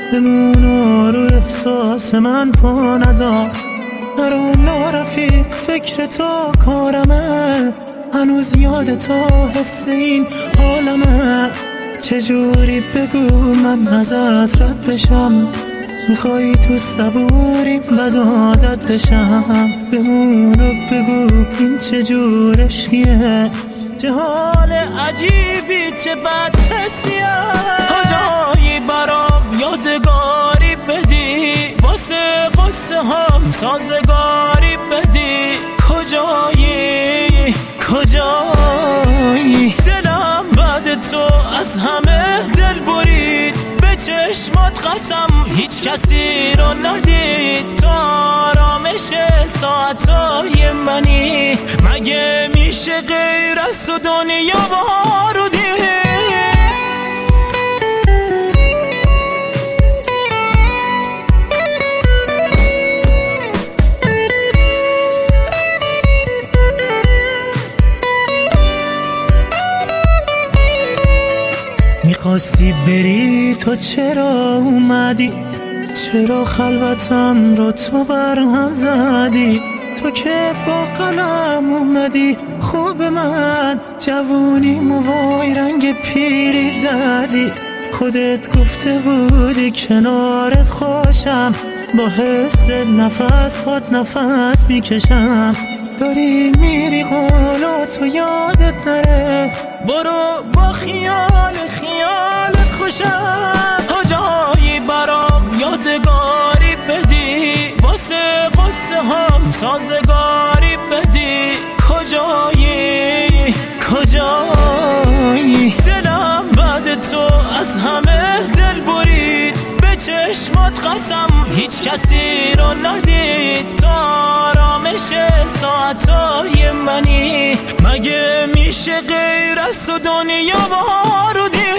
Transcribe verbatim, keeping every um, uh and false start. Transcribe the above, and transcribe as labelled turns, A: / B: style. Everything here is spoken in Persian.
A: بمون رو احساس من پا نذار، نرو نارفیق فکر تو کارمه، هنوز یاد تو حس این حالمه. چجوری بگو من ازت رد بشم، میخوای تو صبوریم بد عادت بشم. بمون و بگو این چجور عشقیه، چه حال عجیبی چه بد حسیه. کجایی برام یادگاری بدی، واسه قصه هم سازگاری بدی. کجایی کجایی دلم بعد تو از همه دل برید، به چشمات قسم هیچ کسی رو ندید. تو آرامش ساعتای منی، مگه میشه غیر از تو دنیا بارودی؟ میخواستی بری تو چرا اومدی، چرا خلوتم رو تو برهم زدی. تو که با قلم اومدی خوب من، جوونی موای رنگ پیری زدی. خودت گفته بودی کنارت خوشم، با حس نفس هات نفس میکشم. داری میری قولو تو یادت نره، برو با خیال خیالت خوشم. کجایی برام یادگاری بدی، واسه قصه هم سازگاری بدی. کجایی کجایی دلم بعد تو از همه دل برید، به چشمات قسم هیچ کسی رو ندید. تو آرامش ساعتای منی، مگه میشه غیر از تو دنیا بارودی؟